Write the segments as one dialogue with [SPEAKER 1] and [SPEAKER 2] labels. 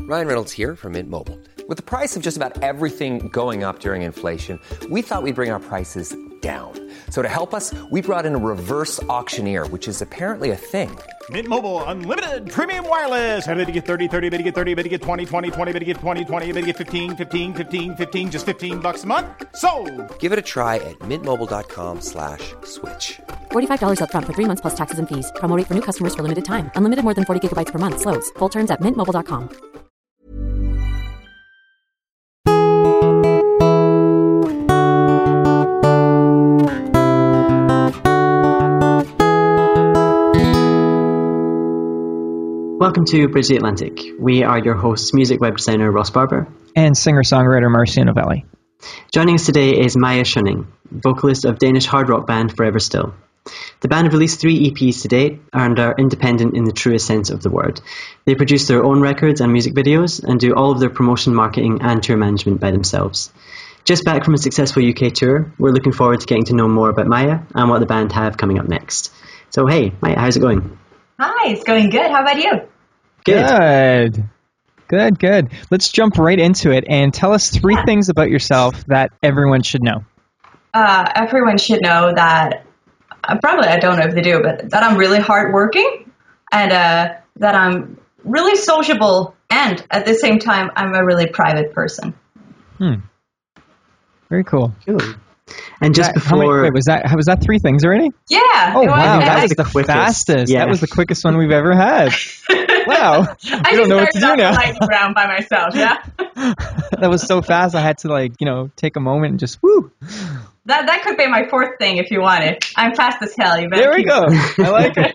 [SPEAKER 1] Ryan Reynolds here from Mint Mobile. With the price of just about everything going up during inflation, we thought we'd bring our prices down. So to help us, we brought in a reverse auctioneer, which is apparently a thing.
[SPEAKER 2] Mint Mobile Unlimited Premium Wireless. How to get 30, 30, bit to get 30, bit to get 20, 20, 20, bit to get 20, 20, bit to get 15, 15, 15, 15, just $15 a month? Sold!
[SPEAKER 1] Give it a try at mintmobile.com/switch.
[SPEAKER 3] $45 up front for 3 months plus taxes and fees. Promo rate for new customers for limited time. Unlimited more than 40 gigabytes per month. Slows full terms at mintmobile.com.
[SPEAKER 4] Welcome to Bridge the Atlantic. We are your hosts, music web designer Ross Barber
[SPEAKER 5] and singer-songwriter Marcia Novelli.
[SPEAKER 4] Joining us today is Maja Schunning, vocalist of Danish hard rock band Forever Still. The band have released 3 EPs to date and are independent in the truest sense of the word. They produce their own records and music videos and do all of their promotion, marketing and tour management by themselves. Just back from a successful UK tour, we're looking forward to getting to know more about Maja and what the band have coming up next. So hey, Maja, how's it going?
[SPEAKER 6] Hi, it's going good. How about you?
[SPEAKER 5] Good. Let's jump right into it and tell us 3 things about yourself that everyone should know.
[SPEAKER 6] Everyone should know that, probably I don't know if they do, but that I'm really hardworking and that I'm really sociable and at the same time I'm a really private person.
[SPEAKER 5] Very cool.
[SPEAKER 4] And just before...
[SPEAKER 5] was that 3 things already?
[SPEAKER 6] Yeah.
[SPEAKER 5] Oh, wow. That was the
[SPEAKER 4] quickest.
[SPEAKER 5] fastest.
[SPEAKER 4] Yeah.
[SPEAKER 5] That was the quickest one we've ever had. Wow.
[SPEAKER 6] I
[SPEAKER 5] don't know what to do now.
[SPEAKER 6] Lightning round by myself, yeah?
[SPEAKER 5] That was so fast. I had to take a moment and just woo.
[SPEAKER 6] That could be my 4th thing if you want it. I'm fast as hell. You better
[SPEAKER 5] there we go. I like it.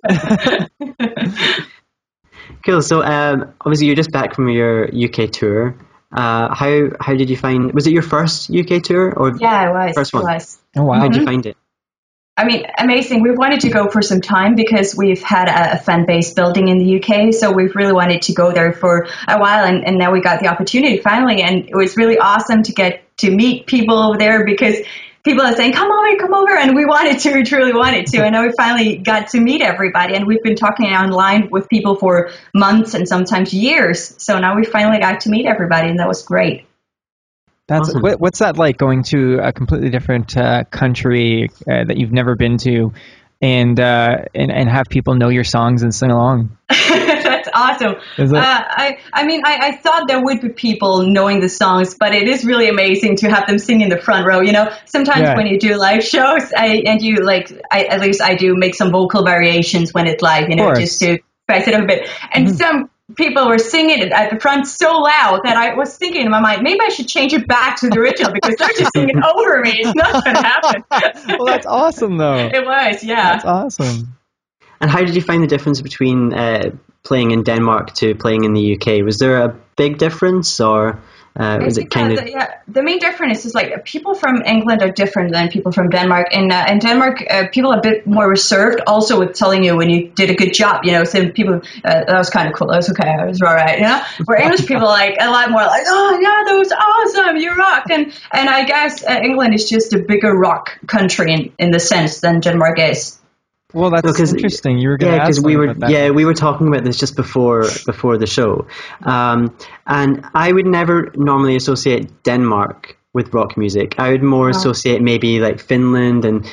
[SPEAKER 4] Cool. So obviously you're just back from your UK tour. How did you find? Was it your first UK tour or
[SPEAKER 6] yeah, it was.
[SPEAKER 4] First one?
[SPEAKER 6] It was.
[SPEAKER 5] Oh wow!
[SPEAKER 4] How did you find it?
[SPEAKER 6] I mean, amazing. We've wanted to go for some time because we've had a fan base building in the UK. So we've really wanted to go there for a while. And now we got the opportunity finally. And it was really awesome to get to meet people over there because people are saying, come over. And we truly wanted to. And now we finally got to meet everybody. And we've been talking online with people for months and sometimes years. So now we finally got to meet everybody. And that was great.
[SPEAKER 5] That's
[SPEAKER 4] awesome.
[SPEAKER 5] What's that like, going to a completely different country that you've never been to, and have people know your songs and sing along?
[SPEAKER 6] That's awesome. I thought there would be people knowing the songs, but it is really amazing to have them sing in the front row. Sometimes when you do live shows, at least I do make some vocal variations when it's live, just to spice it up a bit. And some people were singing it at the front so loud that I was thinking in my mind, maybe I should change it back to the original because they're just singing over me. It's not going to happen.
[SPEAKER 5] Well, that's awesome, though.
[SPEAKER 6] It was, yeah.
[SPEAKER 5] That's awesome.
[SPEAKER 4] And how did you find the difference between playing in Denmark to playing in the UK? Was there a big difference, or was it kind of...
[SPEAKER 6] The main difference is people from England are different than people from Denmark. In Denmark, people are a bit more reserved, also with telling you when you did a good job. So people, that was kind of cool. That was okay. I was all right. Where English people are a lot more oh yeah, that was awesome. You rocked. And I guess England is just a bigger rock country in the sense than Denmark is.
[SPEAKER 5] Well, that's interesting. You were going to ask me about that.
[SPEAKER 4] Yeah, we were talking about this just before the show, and I would never normally associate Denmark with rock music. I would more associate maybe Finland and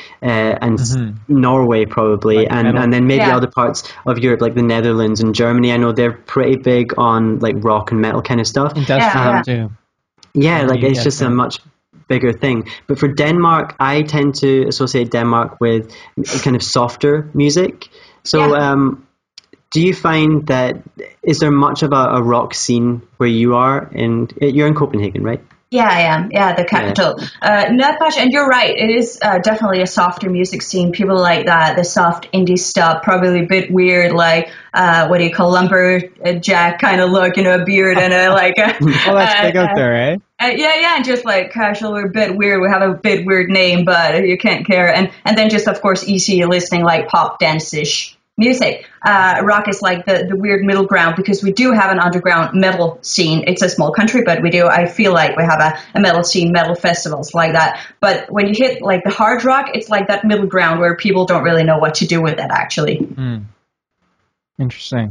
[SPEAKER 4] Norway probably, and then maybe other parts of Europe like the Netherlands and Germany. I know they're pretty big on rock and metal kind of stuff.
[SPEAKER 5] And Dutch too.
[SPEAKER 4] Yeah, it's just a much bigger thing. But for Denmark, I tend to associate Denmark with kind of softer music. So do you find that, is there much of a rock scene where you are? You're in Copenhagen, right?
[SPEAKER 6] Yeah, I am. Yeah, the capital. Not much, and you're right. It is definitely a softer music scene. People like that, the soft indie stuff, probably a bit weird, what do you call lumberjack kind of look, a beard and a
[SPEAKER 5] well, that's big out there, eh?
[SPEAKER 6] Yeah, and just casual. We're a bit weird. We have a bit weird name, but you can't care. And then just of course easy listening, pop dance-ish music. Rock is the weird middle ground because we do have an underground metal scene. It's a small country, but I feel like we have a metal scene, metal festivals like that. But when you hit the hard rock, it's that middle ground where people don't really know what to do with it actually.
[SPEAKER 5] Interesting.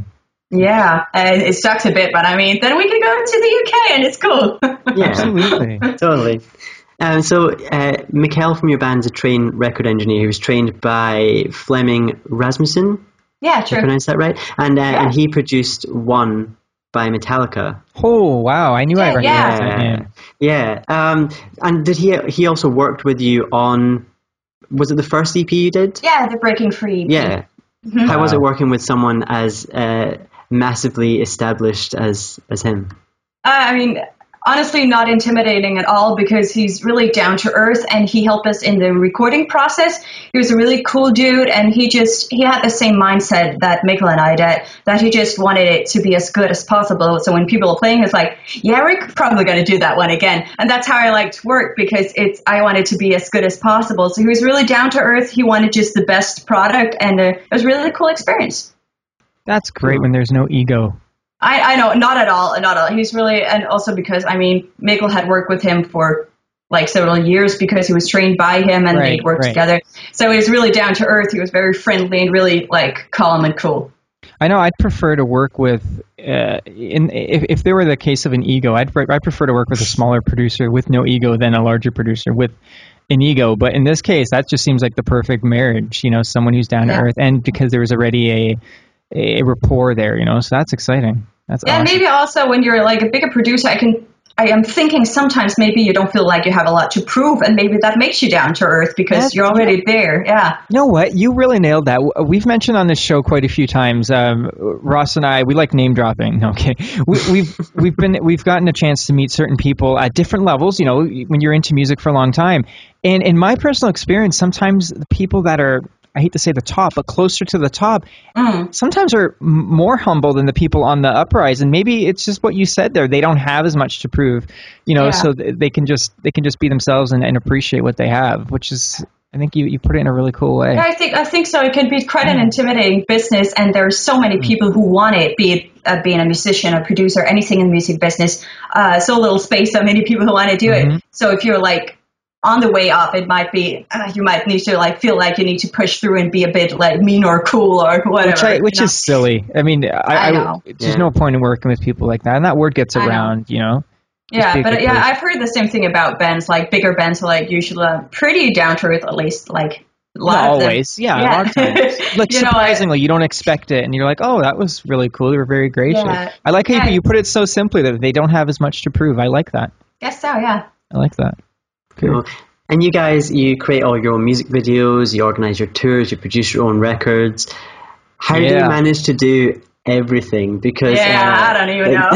[SPEAKER 6] Yeah, and it sucks a bit, but I mean, then we can go to the UK and it's cool.
[SPEAKER 4] Yeah,
[SPEAKER 5] Absolutely.
[SPEAKER 4] totally. So, Mikkel from your band's a trained record engineer. He was trained by Flemming Rasmussen.
[SPEAKER 6] Yeah,
[SPEAKER 4] Did I
[SPEAKER 6] true.
[SPEAKER 4] pronounce that right? And he produced One by Metallica.
[SPEAKER 5] Oh, wow. I knew I
[SPEAKER 6] Yeah,
[SPEAKER 5] recognized that name.
[SPEAKER 4] Yeah. And did he also worked with you on, was it the first EP you did?
[SPEAKER 6] Yeah, the Breaking Free.
[SPEAKER 4] Yeah. How was it working with someone as massively established as him?
[SPEAKER 6] I mean, honestly, not intimidating at all because he's really down to earth and he helped us in the recording process. He was a really cool dude and he had the same mindset that Mikkel and I did, that he just wanted it to be as good as possible. So when people are playing, it's like, yeah, we're probably going to do that one again. And that's how I liked work because I wanted to be as good as possible. So he was really down to earth. He wanted just the best product and it was a really cool experience.
[SPEAKER 5] That's great when there's no ego.
[SPEAKER 6] I know, not at all. He's really, and also because, I mean, Mikkel had worked with him for like several years because he was trained by him and they'd worked together. So he was really down to earth. He was very friendly and really like calm and cool.
[SPEAKER 5] I know I'd prefer to work with, if there were the case of an ego, I'd prefer to work with a smaller producer with no ego than a larger producer with an ego. But in this case, that just seems like the perfect marriage, someone who's down to earth. And because there was already a rapport there, so that's exciting. That's awesome.
[SPEAKER 6] And maybe also when you're like a bigger producer, I am thinking sometimes maybe you don't feel like you have a lot to prove, and maybe that makes you down to earth because you're already there. Yeah.
[SPEAKER 5] You know what? You really nailed that. We've mentioned on this show quite a few times. Ross and I, we like name dropping. No, okay. We've gotten a chance to meet certain people at different levels. When you're into music for a long time, and in my personal experience, sometimes the people that are, I hate to say the top, but closer to the top, sometimes are more humble than the people on the uprise. And maybe it's just what you said there. They don't have as much to prove, so they can just be themselves and appreciate what they have, which is, I think you put it in a really cool way.
[SPEAKER 6] Yeah, I think so. It can be quite an intimidating business, and there's so many people who want it, be it being a musician, a producer, anything in the music business. So little space, so many people who want to do it. So if you're like on the way up, it might be you might need to like feel like you need to push through and be a bit like mean or cool or whatever.
[SPEAKER 5] Which is silly. I mean, I know. There's no point in working with people like that, and that word gets around, Yeah,
[SPEAKER 6] but I've heard the same thing about bands. Like bigger bands are like usually pretty down to earth, at least like a lot of them.
[SPEAKER 5] Always, a lot of times. Like surprisingly, you don't expect it, and you're like, "Oh, that was really cool. You were very gracious." Yeah. I like how you put it so simply that they don't have as much to prove. I like that.
[SPEAKER 6] Guess so, yeah.
[SPEAKER 5] I like that.
[SPEAKER 4] Cool. And you guys, you create all your own music videos, you organize your tours, you produce your own records. How do you manage to do everything? Because
[SPEAKER 6] I don't even know.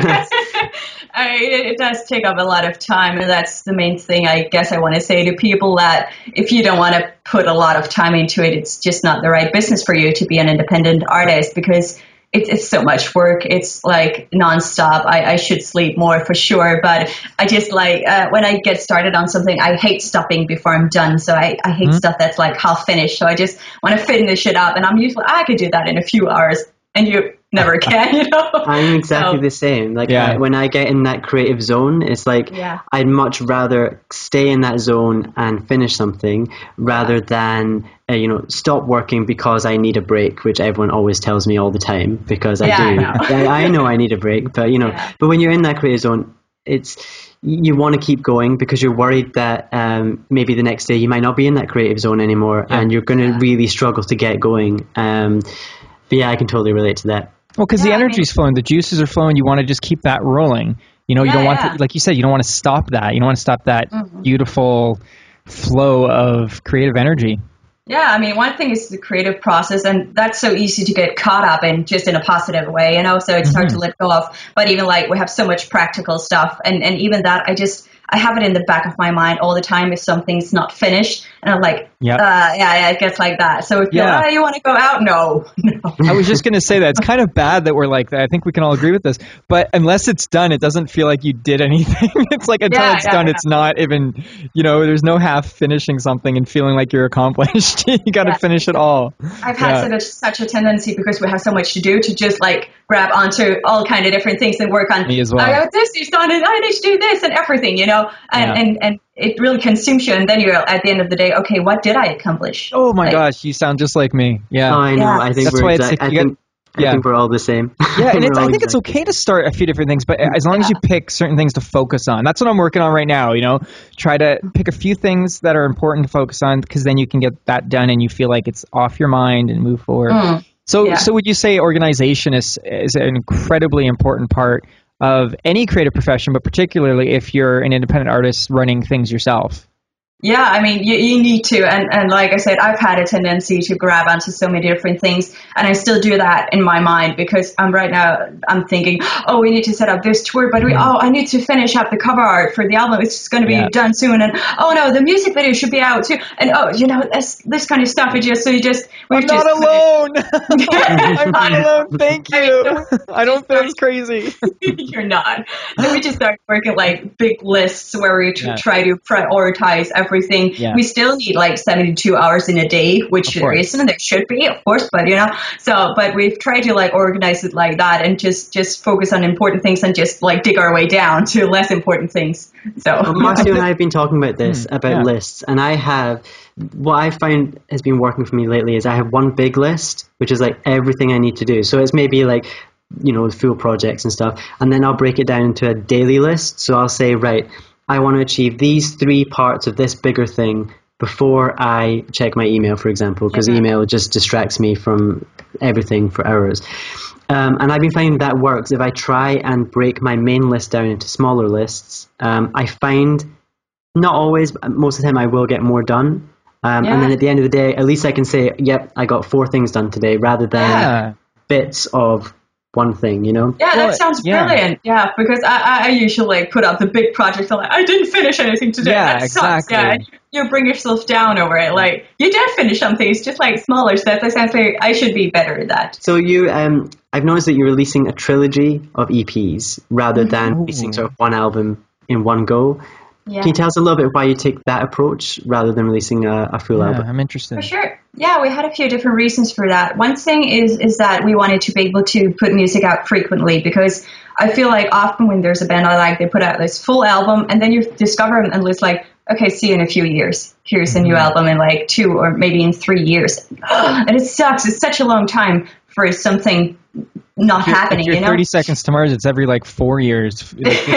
[SPEAKER 6] It does take up a lot of time, and that's the main thing I guess I want to say to people, that if you don't want to put a lot of time into it, it's just not the right business for you to be an independent artist, because it's so much work. It's like nonstop. I should sleep more for sure, but I just like when I get started on something, I hate stopping before I'm done. So I hate stuff that's like half finished. So I just want to finish it up, and I'm usually I could do that in a few hours, and you never can.
[SPEAKER 4] I'm exactly the same. Like when I get in that creative zone, it's like I'd much rather stay in that zone and finish something rather than stop working because I need a break, which everyone always tells me all the time, because I do. I know I need a break, but but when you're in that creative zone, you want to keep going because you're worried that maybe the next day you might not be in that creative zone anymore, and you're going to really struggle to get going. But yeah, I can totally relate to that.
[SPEAKER 5] Well, because the energy's flowing, the juices are flowing. You want to just keep that rolling. You don't want to, like you said, you don't want to stop that. You don't want to stop that beautiful flow of creative energy.
[SPEAKER 6] Yeah, I mean, one thing is the creative process, and that's so easy to get caught up in, just in a positive way, so it's hard to let go of. But even like we have so much practical stuff, and even that, I have it in the back of my mind all the time if something's not finished, and I'm like, it gets like that. So if you want to go out, no.
[SPEAKER 5] I was just going to say that it's kind of bad that we're like that. I think we can all agree with this. But unless it's done, it doesn't feel like you did anything. It's like until it's done, it's not even, there's no half finishing something and feeling like you're accomplished. You got to finish it all.
[SPEAKER 6] I've had such a tendency, because we have so much to do, to just like grab onto all kind of different things and work on.
[SPEAKER 5] Me as well.
[SPEAKER 6] This is done, and I need to do this and everything, and it really consumes you, and then you're at the end of the day, okay, what did I accomplish?
[SPEAKER 5] Oh my gosh, you sound just like me. Yeah.
[SPEAKER 4] Oh, I know. I think
[SPEAKER 5] that's
[SPEAKER 4] we're
[SPEAKER 5] why
[SPEAKER 4] I think we're all the same.
[SPEAKER 5] Yeah, and I think it's okay to start a few different things, but as long as you pick certain things to focus on. That's what I'm working on right now, Try to pick a few things that are important to focus on, because then you can get that done and you feel like it's off your mind and move forward. So would you say organization is an incredibly important part of any creative profession, but particularly if you're an independent artist running things yourself?
[SPEAKER 6] Yeah, I mean, you need to. And like I said, I've had a tendency to grab onto so many different things. And I still do that in my mind, because right now I'm thinking, oh, we need to set up this tour, but I need to finish up the cover art for the album. It's going to be done soon. And oh no, the music video should be out too. And this kind of stuff. I'm not
[SPEAKER 5] alone. I'm not alone. Thank you. I don't feel as crazy.
[SPEAKER 6] You're not. So we just start working like big lists where we try to prioritize everything. Yeah. We still need like 72 hours in a day, which there isn't. There should be, of course, but but we've tried to like organize it like that and just focus on important things and just like dig our way down to less important things. So
[SPEAKER 4] Marcio and I have been talking about this, about lists, and what I find has been working for me lately is I have one big list, which is like everything I need to do. So it's maybe like, full projects and stuff. And then I'll break it down into a daily list. So I'll say, right, I want to achieve these 3 parts of this bigger thing before I check my email, for example, because email just distracts me from everything for hours. And I've been finding that works. If I try and break my main list down into smaller lists, I find not always, but most of the time I will get more done. And then at the end of the day, at least I can say, yep, I got 4 things done today, rather than bits of one thing, Yeah,
[SPEAKER 6] that sounds brilliant. Yeah, because I usually put up the big projects. I'm like, I didn't finish anything today.
[SPEAKER 5] Yeah,
[SPEAKER 6] that
[SPEAKER 5] exactly.
[SPEAKER 6] Sucks. Yeah, you bring yourself down over it. Like, you did finish something. It's just like smaller steps. I sound like I should be better at that.
[SPEAKER 4] So I've noticed that you're releasing a trilogy of EPs rather than releasing sort of one album in one go. Yeah. Can you tell us a little bit why you take that approach rather than releasing a full album?
[SPEAKER 5] I'm interested.
[SPEAKER 6] For sure. Yeah, we had a few different reasons for that. One thing is that we wanted to be able to put music out frequently, because I feel like often when there's a band I like, they put out this full album and then you discover them and it's like, okay, see you in a few years. Here's a new album in like 2 or maybe in 3 years. And it sucks. It's such a long time for something not happening.
[SPEAKER 5] If you're 30 Seconds to Mars, it's every like 4 years.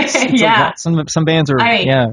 [SPEAKER 5] It's some bands are,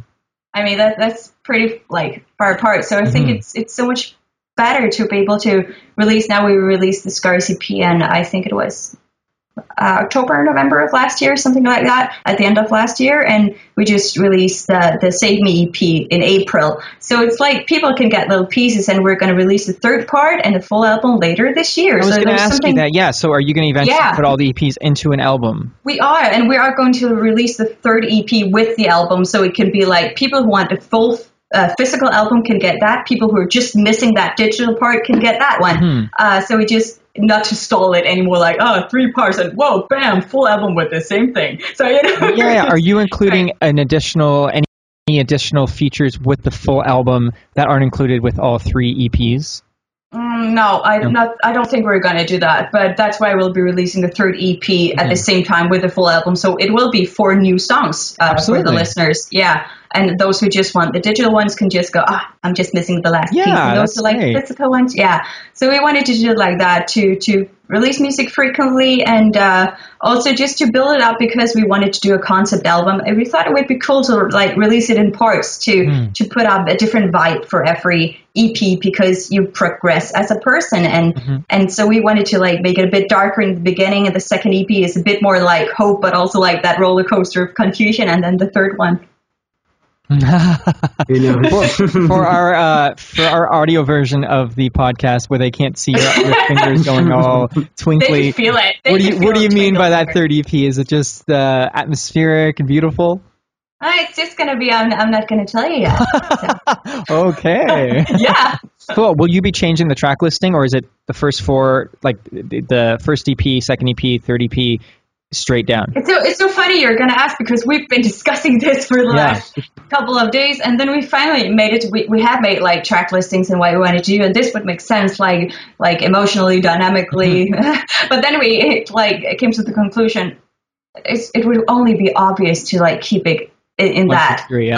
[SPEAKER 6] I mean, that's pretty like far apart. So I think it's so much better to be able to release. Now we released the Scars EP, and I think it was October, November of last year, something like that, at the end of last year. And we just released the Save Me EP in April. So it's like people can get little pieces, and we're going to release the 3rd part and the full album later this year.
[SPEAKER 5] I was going to ask you that. Yeah. So are you going to eventually put all the EPs into an album?
[SPEAKER 6] We are, and we are going to release the 3rd EP with the album. So it can be like people who want the full physical album can get that. People who are just missing that digital part can get that one. So we just, not to stall it anymore, like, 3 parts and whoa, bam, full album with the same thing. So,
[SPEAKER 5] Are you including any additional features with the full album that aren't included with all 3 EPs?
[SPEAKER 6] No, I don't think we're going to do that, but that's why we'll be releasing the 3rd EP at the same time with the full album. So it will be 4 new songs for the listeners. Yeah. And those who just want the digital ones can just go, I'm just missing the last piece. And those who like physical ones. Yeah. So we wanted to do it like that to release music frequently, and also just to build it up, because we wanted to do a concept album. And we thought it would be cool to like release it in parts to put up a different vibe for every EP, because you progress as a person. And so we wanted to like make it a bit darker in the beginning, and the 2nd EP is a bit more like hope, but also like that roller coaster of confusion. And then the 3rd one.
[SPEAKER 5] for our audio version of the podcast, where they can't see your fingers going all twinkly,
[SPEAKER 6] they feel it.
[SPEAKER 5] What do you mean by that 3rd EP? Is it just atmospheric and beautiful?
[SPEAKER 6] It's just going to be, I'm not going to tell you yet. So.
[SPEAKER 5] Okay.
[SPEAKER 6] Yeah.
[SPEAKER 5] Cool. Will you be changing the track listing, or is it the first 4, like the 1st EP, 2nd EP, 3rd EP, straight down?
[SPEAKER 6] It's so funny you're going to ask, because we've been discussing this for the last couple of days, and then we finally made it. We have made like track listings and what we wanted to do, and this would make sense, like emotionally, dynamically. But then we came to the conclusion it would only be obvious to like keep it in that.
[SPEAKER 5] Agree,
[SPEAKER 6] like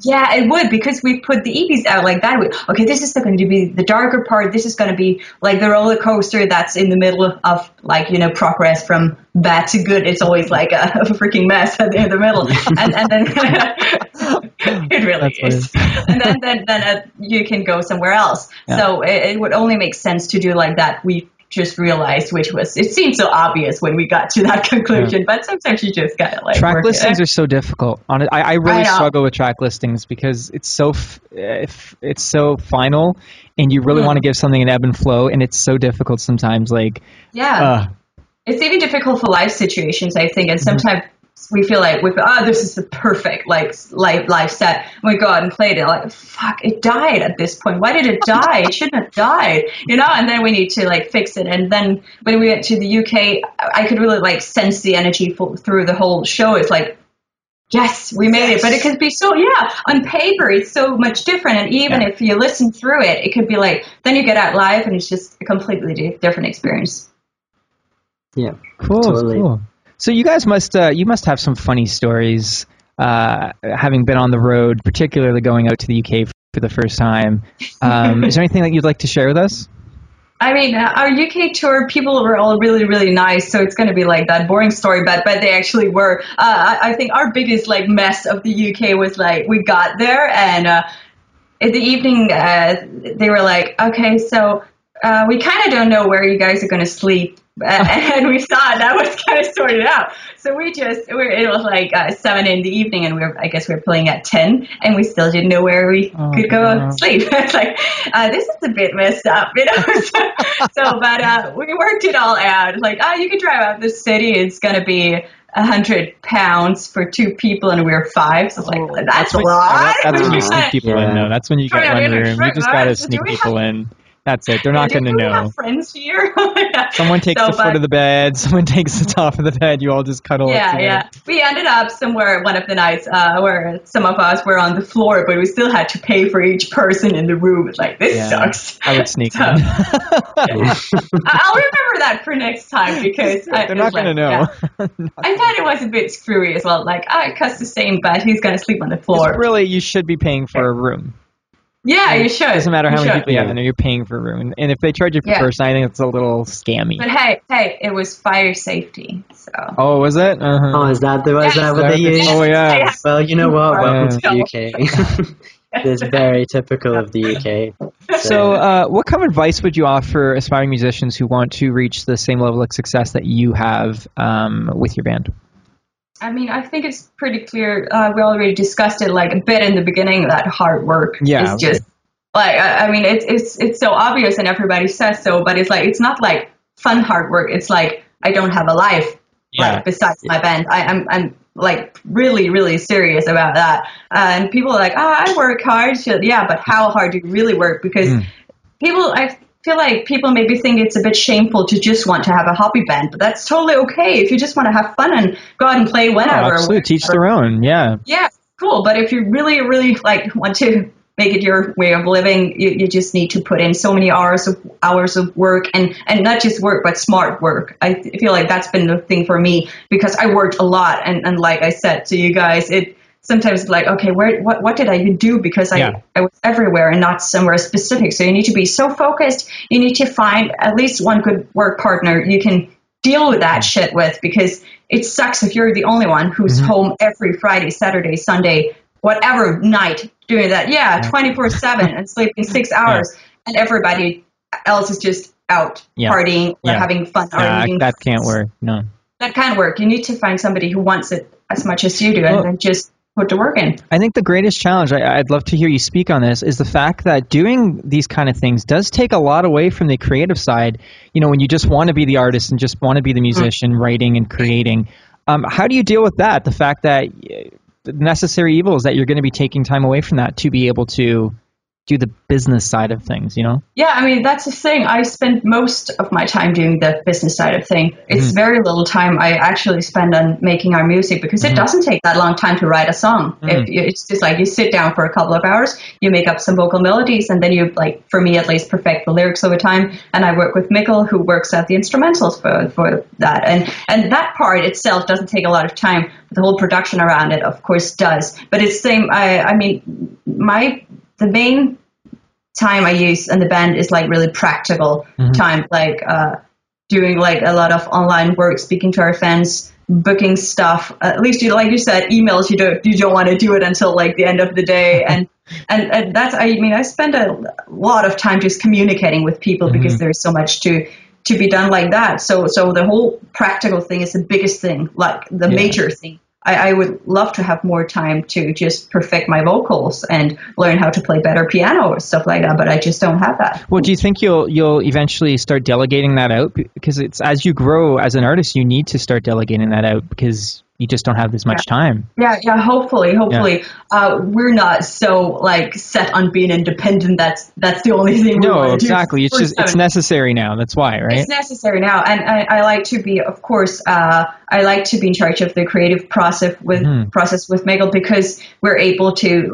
[SPEAKER 6] Yeah, it would, because we put the EPs out like that. Okay, this is going to be the darker part. This is going to be like the roller coaster that's in the middle of like, progress from bad to good. It's always like a freaking mess in the middle. And then it really is. And then you can go somewhere else. Yeah. So it would only make sense to do like that. We just realized, it seemed so obvious when we got to that conclusion, but sometimes you just gotta like
[SPEAKER 5] track listings are so difficult. I really struggle with track listings because it's so final, and you really want to give something an ebb and flow, and it's so difficult sometimes. Like
[SPEAKER 6] it's even difficult for live situations, I think, and sometimes we feel like this is the perfect live set. And we go out and play it. Like, fuck, it died at this point. Why did it die? It shouldn't have died, And then we need to like fix it. And then when we went to the UK, I could really like sense the energy through the whole show. It's like, yes, we made it. But it could be so, on paper, it's so much different. And even if you listen through it, it could be like, then you get out live and it's just a completely different experience.
[SPEAKER 4] Yeah,
[SPEAKER 5] cool. Totally. Cool. So you guys must have some funny stories, having been on the road, particularly going out to the UK for the first time. Is there anything that you'd like to share with us?
[SPEAKER 6] I mean, our UK tour, people were all really, really nice, so it's going to be like that boring story, but they actually were. I think our biggest like mess of the UK was like we got there, and in the evening they were like, okay, so we kind of don't know where you guys are going to sleep. And we thought that was kind of sorted out. So it was like 7 in the evening, and I guess we were playing at 10, and we still didn't know where we could go sleep. It's like, this is a bit messed up, but we worked it all out. Like, you could drive out the city. It's going to be £100 for 2 people, and we're 5. So like, that's a lot.
[SPEAKER 5] That's when you sneak people in, though. That's when you get one room. You just got to sneak people in. That's it. They're not going to know.
[SPEAKER 6] Have friends here.
[SPEAKER 5] Someone takes the foot of the bed. Someone takes the top of the bed. You all just cuddle.
[SPEAKER 6] Yeah. We ended up somewhere one of the nights where some of us were on the floor, but we still had to pay for each person in the room. It's like, this sucks.
[SPEAKER 5] I would sneak in.
[SPEAKER 6] I'll remember that for next time, because
[SPEAKER 5] they're not going to know.
[SPEAKER 6] Yeah. I thought it was a bit screwy as well. Like, it costs the same, but who's going to sleep on the floor?
[SPEAKER 5] Really, you should be paying for a room.
[SPEAKER 6] Yeah, you should.
[SPEAKER 5] It doesn't matter how many people you have in there, you're paying for a room. And if they charge you per person, I think it's a little scammy.
[SPEAKER 6] But hey, it was fire safety. So.
[SPEAKER 5] Oh, was it? Uh-huh.
[SPEAKER 4] Oh, is that what they use?
[SPEAKER 5] Oh, yeah.
[SPEAKER 4] Well, you know what? Welcome to the UK. It's very typical of the UK.
[SPEAKER 5] So what kind of advice would you offer aspiring musicians who want to reach the same level of success that you have with your band?
[SPEAKER 6] I mean, I think it's pretty clear. We already discussed it like a bit in the beginning, that hard work is just like, I mean, it's so obvious and everybody says so, but it's like, it's not like fun hard work. It's like, I don't have a life like besides my band. I'm like really, really serious about that. And people are like, I work hard. Yeah, but how hard do you really work? Because I feel like people maybe think it's a bit shameful to just want to have a hobby band, but that's totally okay if you just want to have fun and go out and play whenever.
[SPEAKER 5] Oh, absolutely, teach their own, yeah.
[SPEAKER 6] Yeah, cool. But if you really, really like want to make it your way of living, you just need to put in so many hours of work, and not just work, but smart work. I feel like that's been the thing for me, because I worked a lot, and like I said to you guys, sometimes like, okay, what did I even do? Because I was everywhere and not somewhere specific. So you need to be so focused. You need to find at least one good work partner you can deal with that shit with, because it sucks if you're the only one who's home every Friday, Saturday, Sunday, whatever night doing that. 24/7 and sleeping 6 hours, and everybody else is just out partying or having fun.
[SPEAKER 5] That can't work. No,
[SPEAKER 6] that can't work. You need to find somebody who wants it as much as you do, and then just put to work in.
[SPEAKER 5] I think the greatest challenge, I'd love to hear you speak on this, is the fact that doing these kind of things does take a lot away from the creative side. When you just want to be the artist and just want to be the musician, writing and creating. How do you deal with that? The fact that the necessary evil is that you're going to be taking time away from that to be able to do the business side of things, you know?
[SPEAKER 6] Yeah, I mean, that's the thing. I spend most of my time doing the business side of thing. It's very little time I actually spend on making our music, because it doesn't take that long time to write a song. It's just like you sit down for a couple of hours, you make up some vocal melodies, and then you, like, for me at least, perfect the lyrics over time. And I work with Mikkel, who works out the instrumentals for that. And that part itself doesn't take a lot of time. The whole production around it, of course, does. But it's the same. I mean, the main time I use in the band is like really practical time, like doing like a lot of online work, speaking to our fans, booking stuff. At least, like you said, emails. You don't want to do it until like the end of the day, and that's. I mean, I spend a lot of time just communicating with people because there's so much to be done like that. So the whole practical thing is the biggest thing, like the major thing. I would love to have more time to just perfect my vocals and learn how to play better piano or stuff like that, but I just don't have that.
[SPEAKER 5] Well, do you think you'll eventually start delegating that out? Because it's, as you grow as an artist, you need to start delegating that out because you just don't have as much time.
[SPEAKER 6] Yeah, hopefully. Yeah. We're not so like set on being independent. That's the only thing we want to do.
[SPEAKER 5] No, exactly. It's necessary now. That's why, right?
[SPEAKER 6] It's necessary now. And I like to be, of course, I like to be in charge of the creative process with Mikkel, because we're able to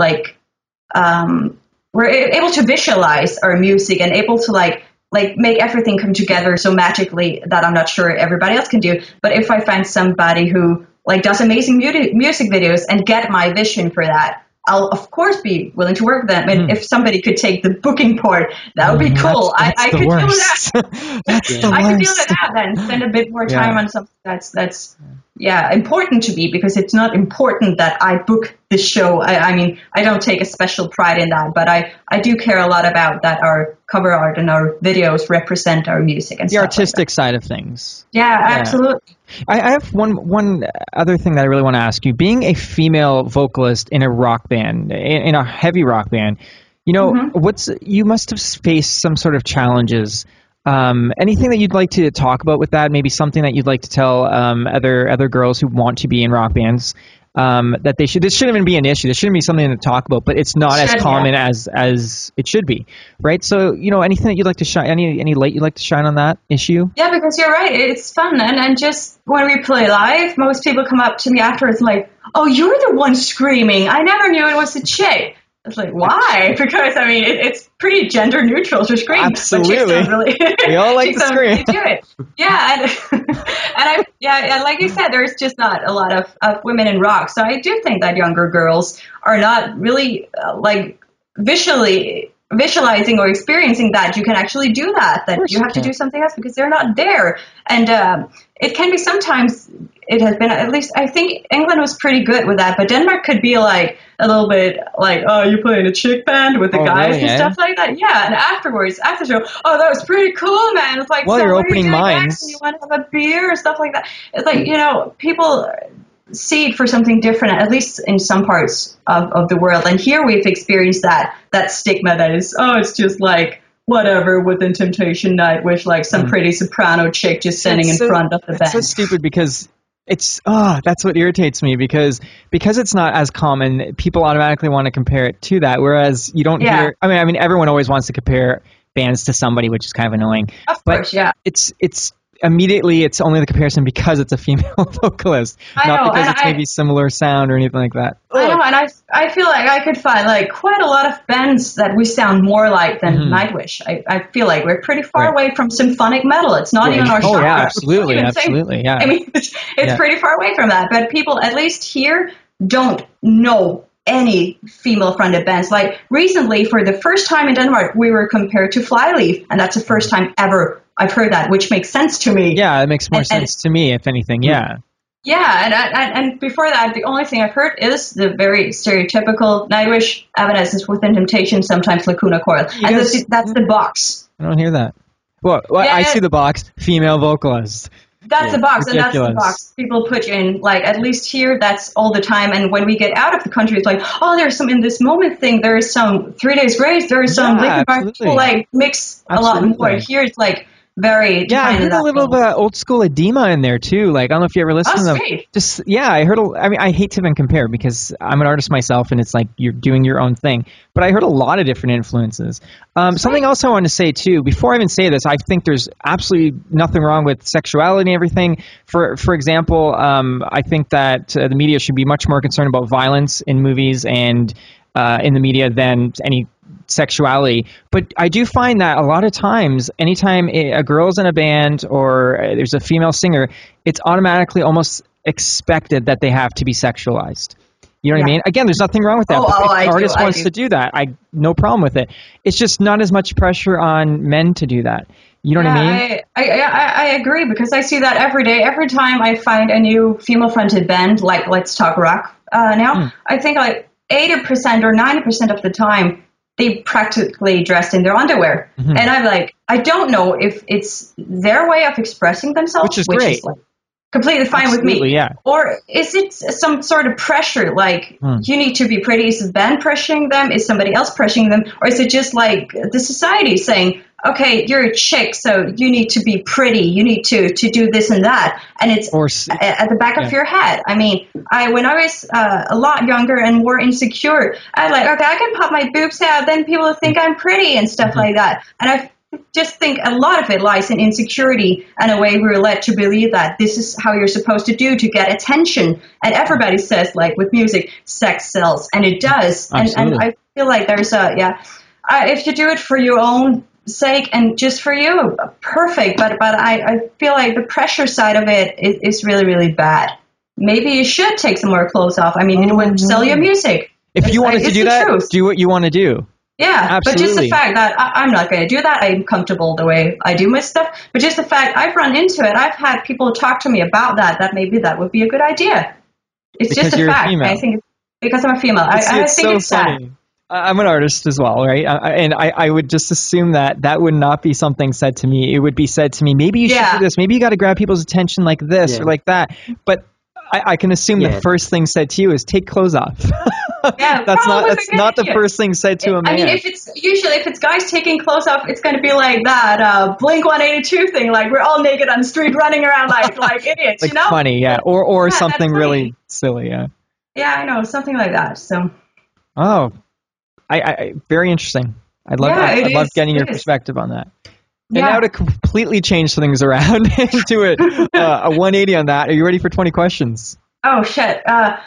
[SPEAKER 6] visualize our music and able to like make everything come together so magically that I'm not sure everybody else can do. But if I find somebody who like does amazing music videos and get my vision for that, I'll of course be willing to work with them. And if somebody could take the booking part, that would be cool. I could do that. I could deal with that then. Spend a bit more time on something that's important to me, because it's not important that I book the show. I mean, I don't take a special pride in that, but I do care a lot about that our cover art and our videos represent our music and
[SPEAKER 5] the
[SPEAKER 6] stuff
[SPEAKER 5] artistic
[SPEAKER 6] like that.
[SPEAKER 5] Side of things.
[SPEAKER 6] Yeah, absolutely.
[SPEAKER 5] I have one other thing that I really want to ask you. Being a female vocalist in a rock band, in a heavy rock band, you know, you must have faced some sort of challenges. Anything that you'd like to talk about with that? Maybe something that you'd like to tell other girls who want to be in rock bands, that this shouldn't even be an issue. This shouldn't be something to talk about, but it's not as common as it should be, right? So, you know, anything that you'd like to shine, any light you'd like to shine on that issue? Yeah,
[SPEAKER 6] because you're right. It's fun. And just when we play live, most people come up to me afterwards like, oh, you're the one screaming. I never knew it was a chick. It's like, why? Because, I mean, it's pretty gender neutral to scream.
[SPEAKER 5] Absolutely. We all like to scream.
[SPEAKER 6] Do it. Yeah. And like you said, there's just not a lot of women in rock. So I do think that younger girls are not really visualizing or experiencing that you can actually do that you have to do something else because they're not there. And it can be sometimes, it has been, at least I think England was pretty good with that, but Denmark could be like a little bit like, oh, you're playing a chick band with the guys really, and stuff like that. Yeah, and afterwards, after the show, oh, that was pretty cool, man. It's like,
[SPEAKER 5] well,
[SPEAKER 6] so
[SPEAKER 5] you're opening minds.
[SPEAKER 6] And you want to have a beer or stuff like that. It's like, you know, people see it for something different, at least in some parts of the world. And here we've experienced that stigma that is, oh, it's just like whatever Within Temptation, Nightwish, like some pretty soprano chick just standing in front of the band.
[SPEAKER 5] It's so stupid because that's what irritates me because it's not as common, people automatically want to compare it to that, whereas you don't hear, I mean everyone always wants to compare bands to somebody, which is kind of annoying.
[SPEAKER 6] Of course, yeah.
[SPEAKER 5] It's immediately it's only the comparison because it's a female vocalist, not because it's maybe similar sound or anything like that.
[SPEAKER 6] I know, and I feel like I could find like quite a lot of bands that we sound more like than Nightwish. I feel like we're pretty far away from symphonic metal. It's not even our genre.
[SPEAKER 5] Oh yeah, absolutely, yeah.
[SPEAKER 6] I mean, it's pretty far away from that. But people, at least here, don't know any female-fronted bands. Like recently, for the first time in Denmark, we were compared to Flyleaf, and that's the first time ever I've heard that, which makes sense to me.
[SPEAKER 5] Yeah, it makes more sense to me, if anything, yeah.
[SPEAKER 6] Yeah, and before that, the only thing I've heard is the very stereotypical Nightwish, Evanescence, Within Temptation, sometimes Lacuna Coil. And that's the box.
[SPEAKER 5] I don't hear that. Well, I see the box, female vocalist.
[SPEAKER 6] That's the box, ridiculous. And that's the box people put in, like, at least here, that's all the time. And when we get out of the country, it's like, oh, there's some in this moment thing, there is some 3 Days Grace, there is some Linkin Park, people, like, mix a lot more. Here, it's like, very
[SPEAKER 5] Yeah, I
[SPEAKER 6] defined in
[SPEAKER 5] heard a
[SPEAKER 6] that
[SPEAKER 5] little
[SPEAKER 6] field.
[SPEAKER 5] bit of old school Edema in there too. Like, I don't know if you ever listened to them.
[SPEAKER 6] Sweet.
[SPEAKER 5] Just I heard. I mean, I hate to even compare because I'm an artist myself, and it's like you're doing your own thing. But I heard a lot of different influences. Something else I want to say too, before I even say this, I think there's absolutely nothing wrong with sexuality and everything. For example, I think that the media should be much more concerned about violence in movies and in the media than any sexuality. But I do find that a lot of times, anytime a girl's in a band or there's a female singer, it's automatically almost expected that they have to be sexualized. You know what I mean? Again, there's nothing wrong with that. If an artist wants to do that, no problem with it. It's just not as much pressure on men to do that. You know what I mean?
[SPEAKER 6] I agree, because I see that every day. Every time I find a new female-fronted band, like Let's Talk Rock now, I think like 80% or 90% of the time, they practically dressed in their underwear. And I'm like, I don't know if it's their way of expressing themselves,
[SPEAKER 5] which is great.
[SPEAKER 6] like completely fine with me.
[SPEAKER 5] Yeah.
[SPEAKER 6] Or is it some sort of pressure, like you need to be pretty? Is the band pressuring them? Is somebody else pressuring them? Or is it just like the society saying, okay, you're a chick, so you need to be pretty. You need to do this and that. And it's at the back of your head. I mean, when I was a lot younger and more insecure, I like, okay, I can pop my boobs out, then people think I'm pretty and stuff like that. And I just think a lot of it lies in insecurity and a way we're led to believe that this is how you're supposed to do to get attention. And everybody says, like with music, sex sells, and it does. And I feel like there's if you do it for your own sake and just for you, perfect. But I feel like the pressure side of it is really, really bad. Maybe you should take some more clothes off. I mean, it would sell your music.
[SPEAKER 5] If you wanted to do that, do what you want to do.
[SPEAKER 6] Yeah,
[SPEAKER 5] absolutely.
[SPEAKER 6] But just the fact that I'm not going to do that, I'm comfortable the way I do my stuff. But just the fact I've run into it, I've had people talk to me about that maybe that would be a good idea. It's
[SPEAKER 5] because
[SPEAKER 6] just a fact. I think it's because I'm a female. I think it's
[SPEAKER 5] funny.
[SPEAKER 6] sad.
[SPEAKER 5] I'm an artist as well, right? And I would just assume that would not be something said to me. It would be said to me, maybe you should do this. Maybe you got to grab people's attention like this or like that. But I can assume the first thing said to you is take clothes off. That's not the first thing said to a man.
[SPEAKER 6] I mean, if it's guys taking clothes off, it's going to be like that Blink-182 thing, like we're all naked on the street running around like idiots,
[SPEAKER 5] like
[SPEAKER 6] you know?
[SPEAKER 5] Funny, yeah. Or something really silly, yeah.
[SPEAKER 6] Yeah, I know, something like that. So.
[SPEAKER 5] Oh, I very interesting. I'd love getting your perspective on that. And now to completely change things around and do a 180 on that. Are you ready for 20 questions?
[SPEAKER 6] Oh shit! Yeah.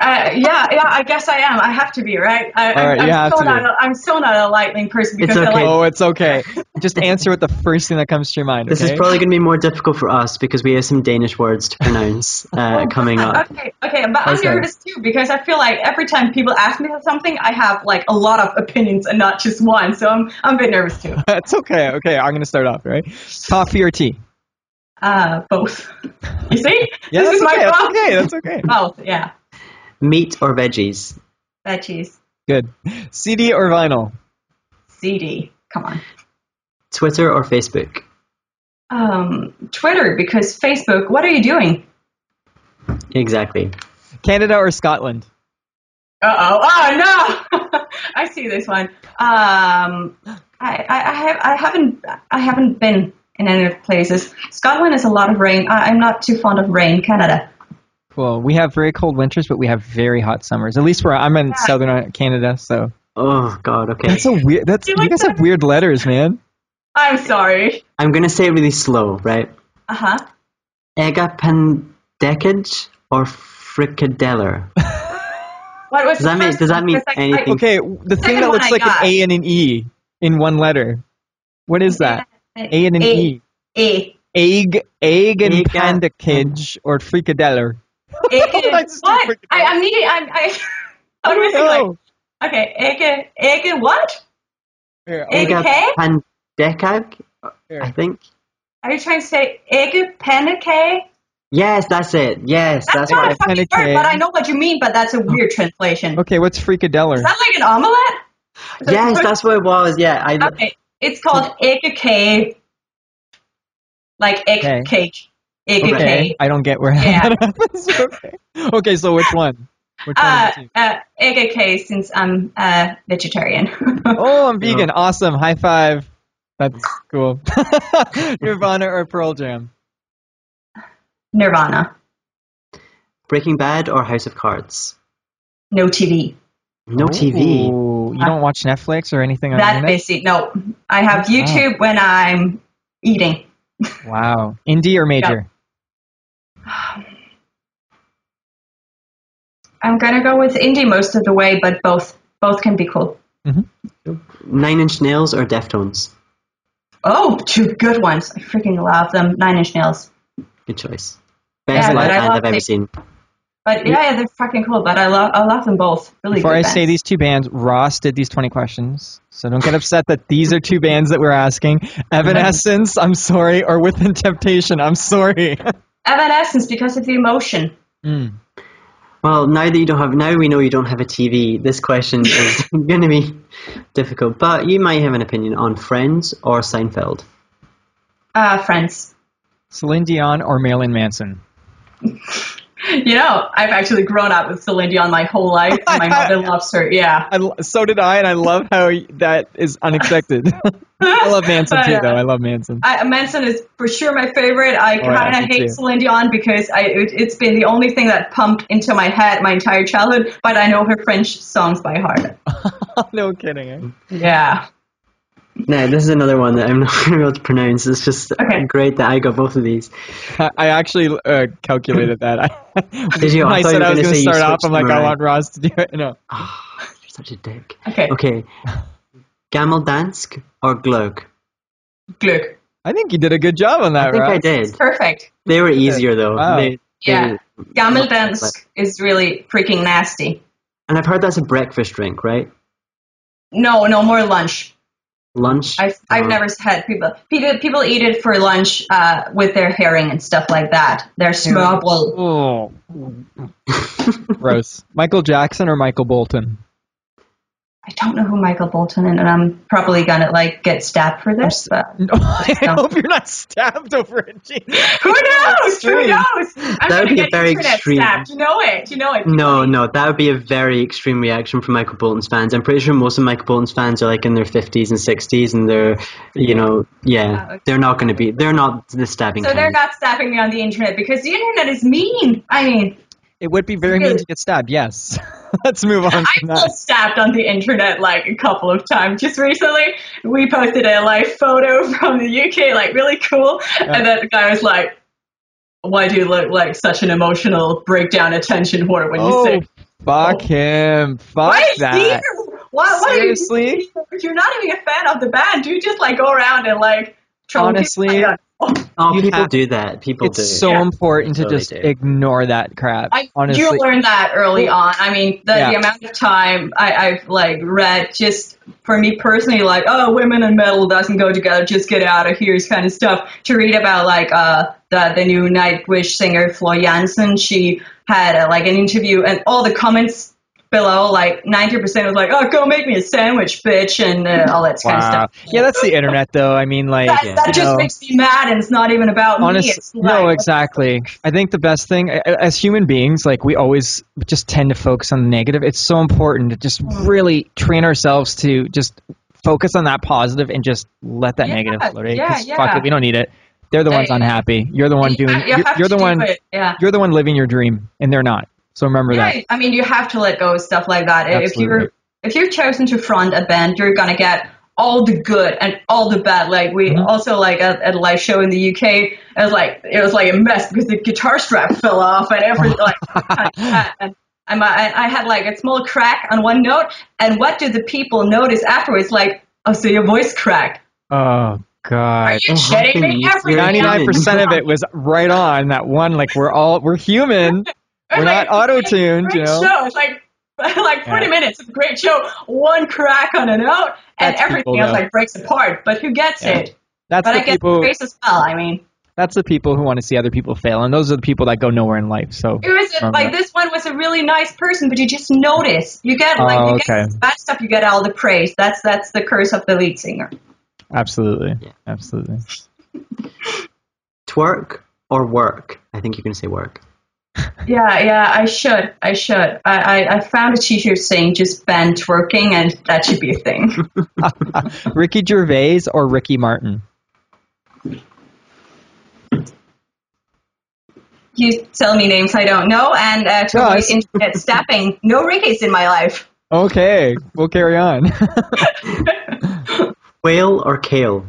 [SPEAKER 6] I guess I am. I have to be, right? I'm still not a lightning person because
[SPEAKER 4] it's okay.
[SPEAKER 5] It's okay. Just answer with the first thing that comes to your mind.
[SPEAKER 4] This is probably going to be more difficult for us because we have some Danish words to pronounce coming up.
[SPEAKER 6] Okay, but I'm nervous too because I feel like every time people ask me something, I have like a lot of opinions and not just one. So I'm a bit nervous too.
[SPEAKER 5] That's okay. Okay, I'm going to start off. Right? Coffee or tea?
[SPEAKER 6] Both. You see?
[SPEAKER 5] Yeah,
[SPEAKER 6] this is my problem.
[SPEAKER 5] That's okay.
[SPEAKER 6] Both, yeah.
[SPEAKER 4] Meat or veggies?
[SPEAKER 6] Veggies.
[SPEAKER 5] Good. CD or vinyl?
[SPEAKER 6] CD. Come on.
[SPEAKER 4] Twitter or Facebook?
[SPEAKER 6] Twitter, because Facebook, what are you doing?
[SPEAKER 4] Exactly.
[SPEAKER 5] Canada or Scotland?
[SPEAKER 6] Uh-oh. Oh, no! I see this one. I haven't been in any of the places. Scotland is a lot of rain. I'm not too fond of rain. Canada.
[SPEAKER 5] Well, we have very cold winters, but we have very hot summers. At least I'm in southern Canada, so.
[SPEAKER 4] Oh God. Okay.
[SPEAKER 5] That's so weird. You guys have weird letters, man.
[SPEAKER 6] I'm sorry.
[SPEAKER 4] I'm gonna say it really slow, right? Egapendekage or frikadeller?
[SPEAKER 6] What was
[SPEAKER 4] does that mean anything?
[SPEAKER 5] Okay, the thing that looks like an A and an E in one letter. What is that? A and an E. Egg and pandekage or frikadeller.
[SPEAKER 6] What? I'm needing. How do I say like? Okay, egg what?
[SPEAKER 4] Egapendekage, I think.
[SPEAKER 6] Are you trying to say egg pancake?
[SPEAKER 4] Yes, that's it. Yes, that's
[SPEAKER 6] not
[SPEAKER 4] right.
[SPEAKER 6] a fucking word, but I know what you mean. But that's a weird translation.
[SPEAKER 5] Okay, what's frikadeller?
[SPEAKER 6] Is that like an omelette?
[SPEAKER 4] Yes, that's what it was. Yeah.
[SPEAKER 6] Okay, it's called egg cake. Like egg cake. Egg cake.
[SPEAKER 5] I don't get where that happens. Okay, so which one?
[SPEAKER 6] Egg cake, since I'm vegetarian.
[SPEAKER 5] Oh, I'm vegan. Awesome. High five. That's cool. Nirvana or Pearl Jam?
[SPEAKER 6] Nirvana.
[SPEAKER 4] Breaking Bad or House of Cards?
[SPEAKER 6] No TV.
[SPEAKER 4] No TV.
[SPEAKER 5] Ooh, you don't watch Netflix or anything on the
[SPEAKER 6] That
[SPEAKER 5] internet?
[SPEAKER 6] basic. No, I have YouTube when I'm eating.
[SPEAKER 5] Wow. Indie or major?
[SPEAKER 6] I'm gonna go with indie most of the way, but both can be cool.
[SPEAKER 4] Nine Inch Nails or Deftones?
[SPEAKER 6] Oh, two good ones. I freaking love them. Nine Inch Nails.
[SPEAKER 4] Good choice. Best
[SPEAKER 6] Yeah,
[SPEAKER 4] live
[SPEAKER 6] but I
[SPEAKER 4] band
[SPEAKER 6] love
[SPEAKER 4] I've ever
[SPEAKER 6] it.
[SPEAKER 4] seen.
[SPEAKER 6] But yeah, they're fucking cool. But I love them both. Really
[SPEAKER 5] Before
[SPEAKER 6] good
[SPEAKER 5] I
[SPEAKER 6] bands.
[SPEAKER 5] say these two bands, Ross did these 20 questions. So don't get upset that these are two bands that we're asking. Evanescence, I'm sorry, or Within Temptation, I'm sorry.
[SPEAKER 6] Evanescence because of the emotion.
[SPEAKER 4] Well, now we know you don't have a TV, this question is going to be difficult. But you might have an opinion on Friends or Seinfeld.
[SPEAKER 6] Friends.
[SPEAKER 5] Celine Dion or Marilyn Manson?
[SPEAKER 6] You know, I've actually grown up with Celine Dion my whole life. My mother loves her. Yeah.
[SPEAKER 5] So did I, and I love how that is unexpected. I love Manson too, though. I love Manson.
[SPEAKER 6] Manson is for sure my favorite. I
[SPEAKER 5] yeah,
[SPEAKER 6] kind of
[SPEAKER 5] me
[SPEAKER 6] hate
[SPEAKER 5] too.
[SPEAKER 6] Celine Dion because it's been the only thing that pumped into my head my entire childhood, but I know her French songs by heart.
[SPEAKER 5] No kidding. Eh?
[SPEAKER 6] Yeah.
[SPEAKER 4] Now, this is another one that I'm not going to be able to pronounce. It's just
[SPEAKER 6] Okay.
[SPEAKER 4] great that I got both of these.
[SPEAKER 5] I actually calculated that.
[SPEAKER 4] Did you?
[SPEAKER 5] When
[SPEAKER 4] I
[SPEAKER 5] I
[SPEAKER 4] thought
[SPEAKER 5] said
[SPEAKER 4] you
[SPEAKER 5] I
[SPEAKER 4] were
[SPEAKER 5] was
[SPEAKER 4] gonna
[SPEAKER 5] going to
[SPEAKER 4] say you
[SPEAKER 5] start off,
[SPEAKER 4] switched
[SPEAKER 5] I'm like,
[SPEAKER 4] them
[SPEAKER 5] I
[SPEAKER 4] around.
[SPEAKER 5] want Ross to do it. No.
[SPEAKER 4] You're such a dick.
[SPEAKER 6] Okay.
[SPEAKER 4] Okay. Gameldansk or Glug?
[SPEAKER 6] Glück.
[SPEAKER 5] I think you did a good job on that,
[SPEAKER 4] I think
[SPEAKER 5] Ross.
[SPEAKER 4] I did.
[SPEAKER 6] Perfect.
[SPEAKER 4] They were easier, though.
[SPEAKER 5] Wow.
[SPEAKER 6] Yeah. Gameldansk is really freaking nasty.
[SPEAKER 4] And I've heard that's a breakfast drink, right?
[SPEAKER 6] No, more lunch.
[SPEAKER 4] Lunch?
[SPEAKER 6] I've never had people eat it for lunch with their herring and stuff like that. Their smørrebrød.
[SPEAKER 5] Oh. Gross. Michael Jackson or Michael Bolton?
[SPEAKER 6] I don't know who Michael Bolton is, and I'm probably gonna get stabbed for this, but
[SPEAKER 5] No, I hope you're not stabbed over it. Jeez.
[SPEAKER 6] who knows?
[SPEAKER 5] Extreme.
[SPEAKER 6] Who knows? I'm
[SPEAKER 4] That would
[SPEAKER 6] gonna
[SPEAKER 4] be a
[SPEAKER 6] get
[SPEAKER 4] very
[SPEAKER 6] internet
[SPEAKER 4] extreme.
[SPEAKER 6] stabbed. You know it.
[SPEAKER 4] No, that would be a very extreme reaction from Michael Bolton's fans. I'm pretty sure most of Michael Bolton's fans are like in their 50s and 60s, and they're, they're not going to be, they're not the stabbing
[SPEAKER 6] So they're
[SPEAKER 4] kind.
[SPEAKER 6] not stabbing me on the internet because the internet is mean. I mean,
[SPEAKER 5] It would be very mean to get stabbed, yes. Let's move on
[SPEAKER 6] I
[SPEAKER 5] from
[SPEAKER 6] felt
[SPEAKER 5] that.
[SPEAKER 6] stabbed on the internet like a couple of times. Just recently, we posted a photo from the UK, really cool, and then the guy was like, "Why do you look like such an emotional breakdown attention whore when you
[SPEAKER 5] Oh,
[SPEAKER 6] say?"
[SPEAKER 5] fuck him. Fuck
[SPEAKER 6] Why is
[SPEAKER 5] that.
[SPEAKER 6] he? Why
[SPEAKER 5] Seriously?
[SPEAKER 6] If you're not even a fan of the band, do you just go around and troll
[SPEAKER 5] Honestly,
[SPEAKER 6] people?
[SPEAKER 4] Oh,
[SPEAKER 5] You
[SPEAKER 4] people
[SPEAKER 5] have-
[SPEAKER 4] do that. People
[SPEAKER 5] It's
[SPEAKER 4] do.
[SPEAKER 5] so
[SPEAKER 6] Yeah.
[SPEAKER 5] important to
[SPEAKER 4] Totally
[SPEAKER 5] just
[SPEAKER 4] do.
[SPEAKER 5] ignore that crap. Honestly.
[SPEAKER 6] You learned that early on. I mean, the
[SPEAKER 5] Yeah.
[SPEAKER 6] amount of time I've read just for me personally, women and metal doesn't go together. Just get out of here, kind of stuff. To read about the new Nightwish singer Flo Jansen, she had an interview, and all the comments below, 90% was "Oh, go make me a sandwich, bitch," and all that kind of stuff.
[SPEAKER 5] Yeah, that's the internet, though. I mean,
[SPEAKER 6] That just makes me mad, and it's not even about me.
[SPEAKER 5] Honestly,
[SPEAKER 6] It's
[SPEAKER 5] no, exactly. I think the best thing, as human beings, we always just tend to focus on the negative. It's so important to just really train ourselves to just focus on that positive and just let that
[SPEAKER 6] Yeah,
[SPEAKER 5] negative float.
[SPEAKER 6] yeah,
[SPEAKER 5] Because
[SPEAKER 6] yeah.
[SPEAKER 5] fuck it, we don't need it. They're the ones
[SPEAKER 6] Yeah.
[SPEAKER 5] unhappy. You're the one doing.
[SPEAKER 6] You have
[SPEAKER 5] You're
[SPEAKER 6] to
[SPEAKER 5] the
[SPEAKER 6] do
[SPEAKER 5] one.
[SPEAKER 6] it, yeah.
[SPEAKER 5] You're the one living your dream, and they're not. So remember that.
[SPEAKER 6] Yeah, I mean, you have to let go of stuff like that.
[SPEAKER 5] Absolutely.
[SPEAKER 6] If you're chosen to front a band, you're gonna get all the good and all the bad. We also at a live show in the UK, it was a mess because the guitar strap fell off and everything and I had a small crack on one note. And what do the people notice afterwards? Oh, so your voice cracked.
[SPEAKER 5] Oh God.
[SPEAKER 6] Are you shitting me?
[SPEAKER 4] happens. You're
[SPEAKER 6] Everything
[SPEAKER 5] 99% of it was right on that one. We're human. We're not auto-tuned,
[SPEAKER 6] Great show. It's 40 minutes of a great show. One crack on a note, and
[SPEAKER 5] That's
[SPEAKER 6] everything
[SPEAKER 5] people,
[SPEAKER 6] else
[SPEAKER 5] though.
[SPEAKER 6] breaks apart. But who gets it?
[SPEAKER 5] That's
[SPEAKER 6] But
[SPEAKER 5] the
[SPEAKER 6] I get
[SPEAKER 5] people.
[SPEAKER 6] the grace as well. I mean,
[SPEAKER 5] That's the people who want to see other people fail, and those are the people that go nowhere in life. So
[SPEAKER 6] it was
[SPEAKER 5] remember that.
[SPEAKER 6] this one was a really nice person, but you just notice. You get
[SPEAKER 5] Oh,
[SPEAKER 6] you get bad stuff. You get all the praise. That's the curse of the lead singer.
[SPEAKER 5] Absolutely,
[SPEAKER 4] Yeah.
[SPEAKER 5] absolutely.
[SPEAKER 4] Twerk or work? I think you're going to say work.
[SPEAKER 6] Yeah, I should. I found a t-shirt saying just ban twerking, and that should be a thing.
[SPEAKER 5] Ricky Gervais or Ricky Martin?
[SPEAKER 6] You tell me names I don't know, and to avoid internet stabbing, no Rickies in my life.
[SPEAKER 5] Okay, we'll carry on.
[SPEAKER 4] Whale or kale?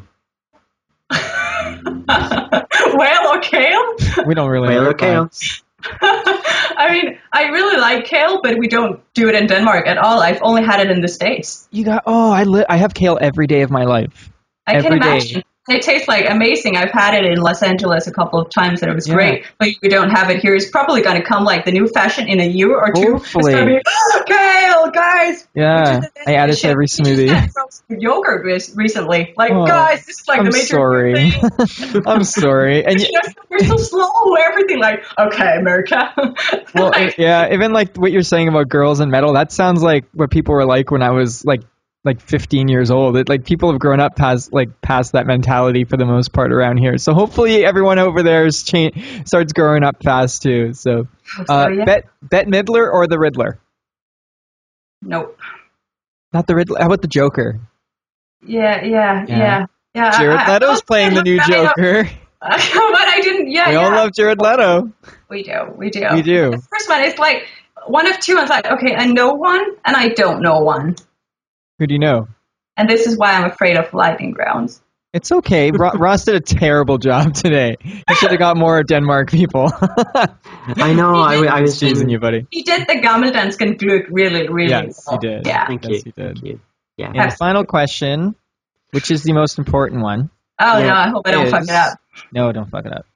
[SPEAKER 6] Whale or kale?
[SPEAKER 5] We don't really
[SPEAKER 4] Whale
[SPEAKER 5] know.
[SPEAKER 4] or kale?
[SPEAKER 6] I mean, I really like kale, but we don't do it in Denmark at all. I've only had it in the States.
[SPEAKER 5] I have kale every day of my life.
[SPEAKER 6] I
[SPEAKER 5] every
[SPEAKER 6] can
[SPEAKER 5] day.
[SPEAKER 6] imagine. It tastes like amazing. I've had it in Los Angeles a couple of times, and it was great. But we don't have it here. It's probably going to come like the new fashion in a year or two.
[SPEAKER 5] Hopefully.
[SPEAKER 6] It's going to be, kale, guys!
[SPEAKER 5] Yeah, I add it to every smoothie.
[SPEAKER 6] Yogurt recently. Like, guys, this is like the major thing.
[SPEAKER 5] I'm sorry. And
[SPEAKER 6] we're so slow. Everything like, okay, America.
[SPEAKER 5] Well, even like what you're saying about girls and metal, that sounds like what people were like when I was like 15 years old. Like people have grown up past that mentality for the most part around here. So hopefully everyone over there starts growing up fast too. So Bette Midler or the Riddler?
[SPEAKER 6] Nope.
[SPEAKER 5] Not the Riddler. How about the Joker?
[SPEAKER 6] Yeah.
[SPEAKER 5] Jared Leto's playing the new Joker.
[SPEAKER 6] But I didn't. We
[SPEAKER 5] all love Jared Leto.
[SPEAKER 6] We do.
[SPEAKER 5] The
[SPEAKER 6] first one is like one of two. I was like, okay, I know one and I don't know one.
[SPEAKER 5] Who do you know?
[SPEAKER 6] And this is why I'm afraid of lightning rounds.
[SPEAKER 5] It's okay. Ross did a terrible job today. He should have got more Denmark people.
[SPEAKER 4] I know. I was
[SPEAKER 5] teasing you, buddy.
[SPEAKER 6] He did the Gammeldansken Glück really well.
[SPEAKER 5] Yes, he did.
[SPEAKER 6] Yeah.
[SPEAKER 4] Thank you. Yeah.
[SPEAKER 5] And the final question, which is the most important one.
[SPEAKER 6] Oh, no, I hope I don't fuck it up.
[SPEAKER 5] No, don't fuck it up.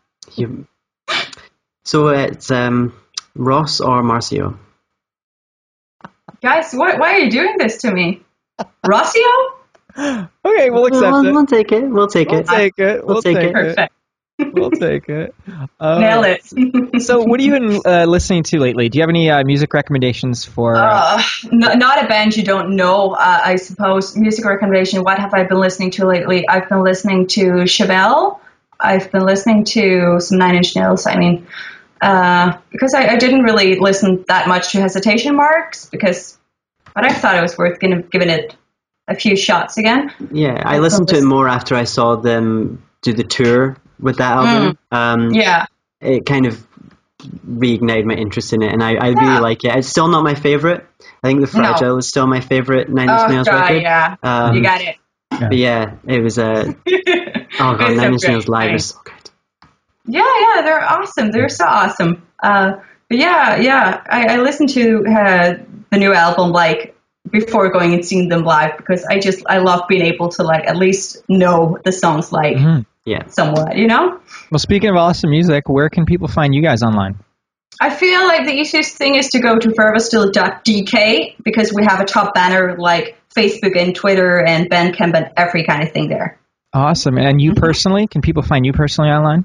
[SPEAKER 4] So it's Ross or Marcio?
[SPEAKER 6] Guys, why are you doing this to me? Rossio?
[SPEAKER 5] Okay, we'll accept it.
[SPEAKER 4] We'll take it. We'll take it.
[SPEAKER 6] Perfect.
[SPEAKER 5] We'll take it.
[SPEAKER 6] Nail it.
[SPEAKER 5] So what have you been listening to lately? Do you have any music recommendations for...
[SPEAKER 6] not a band you don't know, I suppose. Music recommendation, what have I been listening to lately? I've been listening to Chevelle. I've been listening to some Nine Inch Nails. I mean... because I didn't really listen that much to Hesitation Marks, but I thought it was worth giving it a few shots again.
[SPEAKER 4] Yeah, I listened to it more after I saw them do the tour with that album. It kind of reignited my interest in it, and I really like it. It's still not my favorite. I think The Fragile is still my favorite Nine Inch Nails record.
[SPEAKER 6] Yeah, you got it.
[SPEAKER 4] But yeah, it was Nine Inch Nails live is so good.
[SPEAKER 6] Yeah, they're awesome. They're so awesome. But I listened to the new album like before going and seeing them live because I love being able to like at least know the songs like somewhat, you know?
[SPEAKER 5] Well, speaking of awesome music, where can people find you guys online?
[SPEAKER 6] I feel like the easiest thing is to go to foreverstill.dk because we have a top banner like Facebook and Twitter and Bandcamp and every kind of thing there.
[SPEAKER 5] Awesome. And you personally, can people find you personally online?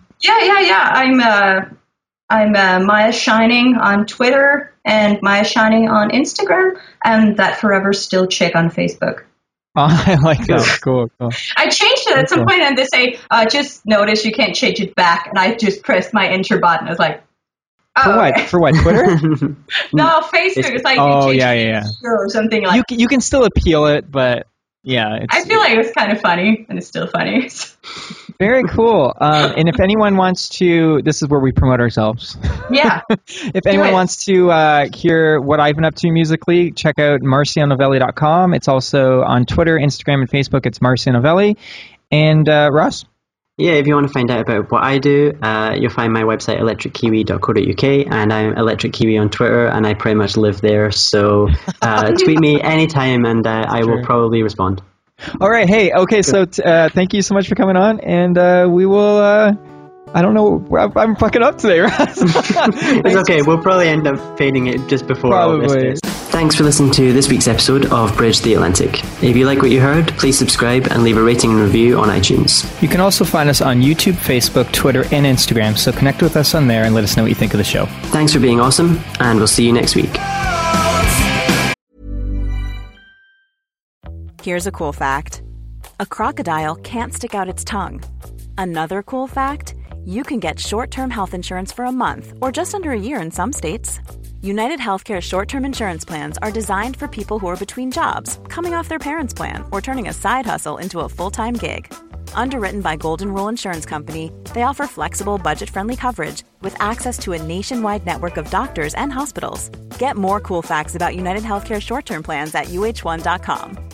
[SPEAKER 6] Yeah. I'm Maya Shining on Twitter and Maya Shining on Instagram and that Forever Still chick on Facebook.
[SPEAKER 5] Oh, I like that. Cool.
[SPEAKER 6] I changed it at some point and they say, just notice you can't change it back. And I just pressed my enter button. I was like,
[SPEAKER 5] For what? For what? Twitter?
[SPEAKER 6] No, Facebook. It's like, or something like
[SPEAKER 5] you can still appeal it, but yeah.
[SPEAKER 6] I feel like it was kind of funny, and it's still funny.
[SPEAKER 5] Very cool. And if anyone wants to, this is where we promote ourselves.
[SPEAKER 6] Yeah.
[SPEAKER 5] If anyone wants to hear what I've been up to musically, check out marcionovelli.com. It's also on Twitter, Instagram, and Facebook. It's Marcio Novelli. And Ross?
[SPEAKER 4] Yeah, if you want to find out about what I do, you'll find my website, electrickiwi.co.uk, and I'm Electric Kiwi on Twitter, and I pretty much live there, so tweet me anytime, and I will probably respond. All
[SPEAKER 5] right, hey, okay, so thank you so much for coming on, and we will... I don't know. I'm fucking up today, right?
[SPEAKER 4] It's okay. We'll probably end up fading it just before all this. Thanks for listening to this week's episode of Bridge the Atlantic. If you like what you heard, please subscribe and leave a rating and review on iTunes.
[SPEAKER 5] You can also find us on YouTube, Facebook, Twitter, and Instagram, so connect with us on there and let us know what you think of the show.
[SPEAKER 4] Thanks for being awesome, and we'll see you next week.
[SPEAKER 7] Here's a cool fact. A crocodile can't stick out its tongue. Another cool fact, you can get short-term health insurance for a month or just under a year in some states. United Healthcare short-term insurance plans are designed for people who are between jobs, coming off their parents' plan, or turning a side hustle into a full-time gig. Underwritten by Golden Rule Insurance Company, they offer flexible, budget-friendly coverage with access to a nationwide network of doctors and hospitals. Get more cool facts about United Healthcare short-term plans at uh1.com.